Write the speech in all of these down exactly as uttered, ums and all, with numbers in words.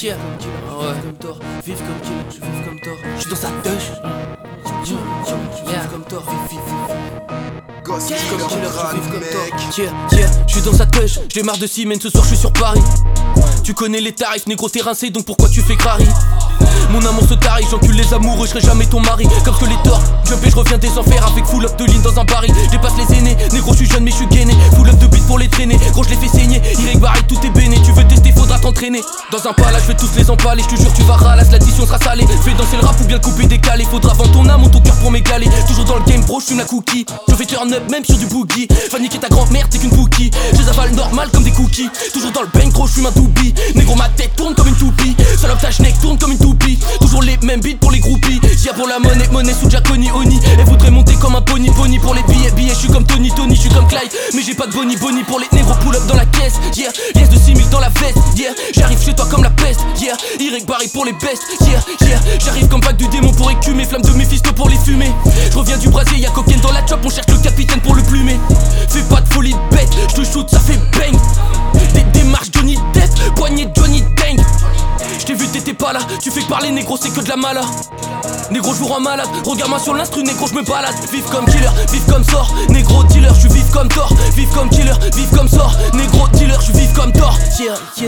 Yeah. Ah ouais. Comme Thor, vive comme killer, je vive comme Thor. Je suis dans sa touche. Yeah. Comme Thor, vive, vive, vive. Gosse, Yeah. comme Comme killer, Thor, je vive comme Thor. mec. Yeah, yeah. Je suis dans sa touche. J'ai marre de Siemens, ce soir je suis sur Paris. Tu connais les tarifs, négro t'es rincé, donc pourquoi tu fais crari? Mon amour se tarie, j'encule les amoureux, je serai jamais ton mari. Comme ce que les torts, jump et je reviens des enfers avec full up de lignes dans un baril. Dépasse les aînés, négro je suis jeune mais je suis gainé. Full up de beat pour les traîner, gros je les fais saigner. Irek Barry, tout est béné, tu veux tester, faudra t'entraîner. Dans un palace, je vais tous les empaler, je te jure tu vas ralasse, l'addition sera salée. Fais danser le rap ou bien le couper décalé, faudra vendre ton âme ou ton cœur pour m'égaler. Toujours dans le game bro, je fume la cookie. Je fais turn up même sur du boogie. Va niquer ta grand-mère, t'es qu'une bookie. Je les avale normal comme des cookies. Toujours dans le bang gros, je fume un doobie. Négro ma tête tourne comme une toupie. Salope ta schneck tourne comme une toupie. Toujours les mêmes beats pour les groupies. J'y pour la monnaie, monnaie sous Jaconi Oni. Elle voudrait monter comme un pony pony pour les billets, billets. Je suis comme Tony Tony, je suis comme Clyde. Mais j'ai pas de boni boni pour les négros pull up dans la caisse. Yeah, liesse de six mille dans la veste. Yeah, j'arrive chez toi comme la peste. Yeah, Irek Barry pour les bestes. Yeah, yeah, j'arrive comme vague du démon pour écumer. Flamme de Mephisto pour les fumer. Je reviens du brasier, y'a cocaine dans la chop. On cherche le capitaine pour le plumer. Fais pas de folie de bête, je te shoot, ça fait bang. Des démarches Johnny Depp, poignée Johnny Dang. J't'ai vu t'étais pas là, tu fais que parler négro c'est que de la mala. Négro je vous rends malade, regarde-moi sur l'instru négro je me balade. Vive comme killer, vive comme sort, négro dealer, je vive comme Thor. Vive comme killer, vive comme sort, négro dealer, je vive comme Thor. Yeah, yeah.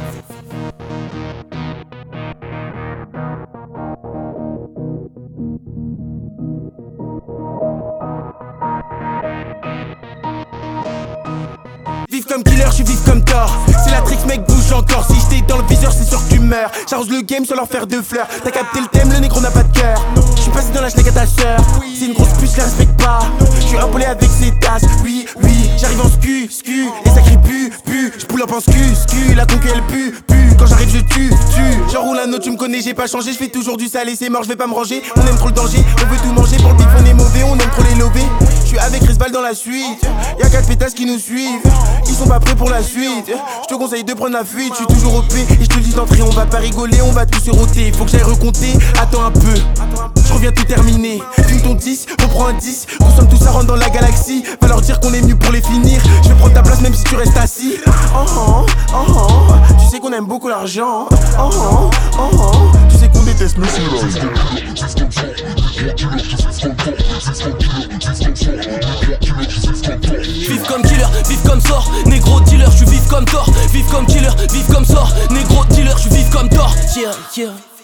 Vive comme killer, je suis vive comme Thor. C'est la tricks mec, bouge encore. Si j'étais dans le viseur, c'est sûr que tu meurs. J'arrose le game sans leur faire de fleurs. T'as capté le thème, le négro n'a pas de cœur. Je suis passé dans la schneck à ta sœur. C'est une grosse puce, je la respecte pas. Je suis impolé avec ses tasses. Oui, oui, j'arrive en scu, scu. Et ça crie pu, pu. Je pull up en scu, scu. La conquête elle pue, pue. Quand j'arrive, je tue, tue. J'enroule un autre, tu me connais, j'ai pas changé. Je fais toujours du salé, c'est mort, je vais pas me ranger. On aime trop le danger, on veut tout manger. Pour le bif, on est mauvais, on aime trop les lobés. Je suis avec Risval dans la suite. Y'a quatre pétasses qui nous suivent. Ils sont pas prêts pour la suite. Je te conseille de prendre la fuite. Je suis toujours O P et je te le dis d'entrée. On va pas rigoler, on va tous se roter. Faut que j'aille recompter, attends un peu. Je reviens tout terminer. Fume ton dix, reprends un dix. Consomme tout ça, rentre dans la galaxie. Va leur dire qu'on est mieux pour les finir. Je vais prendre ta place même si tu restes assis. Oh oh, oh oh. Tu sais qu'on aime beaucoup l'argent. Oh oh, oh oh. Tu sais qu'on déteste le silence. Vive comme killer, vive comme sort, négro dealer, je suis vive comme Thor. Vive comme killer, vive comme sort, négro dealer, je suis vive comme Thor. Yeah, yeah.